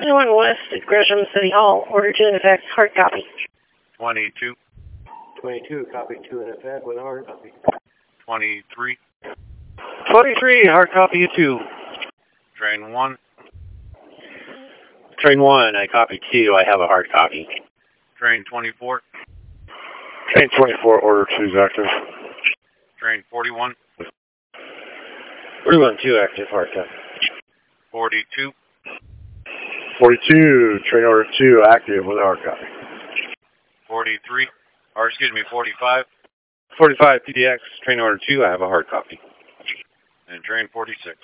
1 West at Gresham City Hall. Order to in effect. Hard copy. 22. 22, copy 2 in effect with a hard copy. 23. 23, hard copy you 2. Train 1. Train 1, I copy 2, I have a hard copy. Train 24. Train 24, order 2 is active. Train 41. 41, 2 active, hard copy. 42. 42, train order 2 active with a hard copy. 43. Or excuse me, 45. 45, PDX, train order 2, I have a hard copy. And train 46.